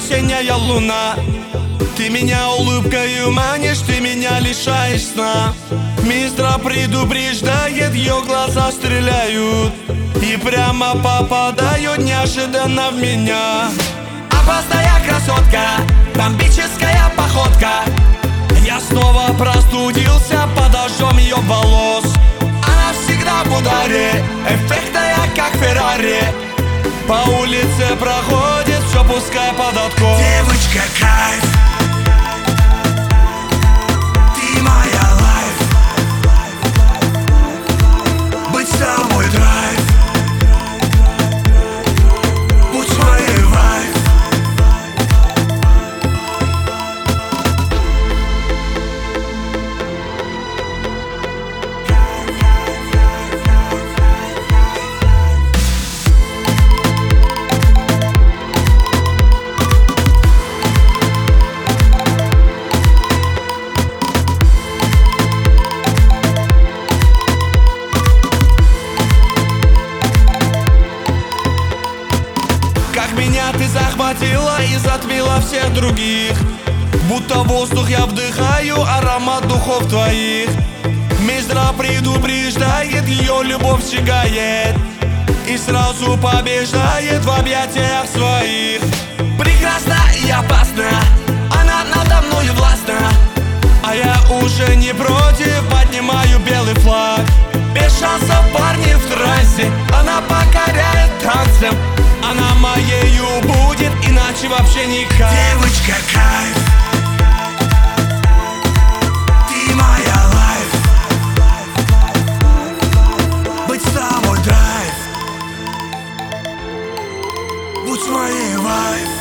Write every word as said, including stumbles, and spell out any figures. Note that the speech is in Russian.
весенняя луна. Ты меня улыбкою манишь, ты меня лишаешь сна. Мистра предупреждает, ее глаза стреляют и прямо попадают неожиданно в меня. Опасная красотка, бомбическая походка. Я снова простудился под дождем ее волос. Она всегда в ударе, эффектная как Феррари. По улице проходит, все пускай под откос. Девочка, кайф, ты моя лайф. Быть с тобой драйв, будь моей вайф. Меня ты захватила и затмила всех других. Будто воздух я вдыхаю, аромат духов твоих. Мистра предупреждает, ее любовь сжигает и сразу побеждает в объятиях своих. Прекрасна и опасна, она надо мною властна. А я уже не против, поднимаю белый флаг. Без шансов парни в трассе, она покоряет танцем. Она моею будет, иначе вообще никак. Девочка, кайф, ты моя лайф. Быть с тобой драйв, будь моей вайф.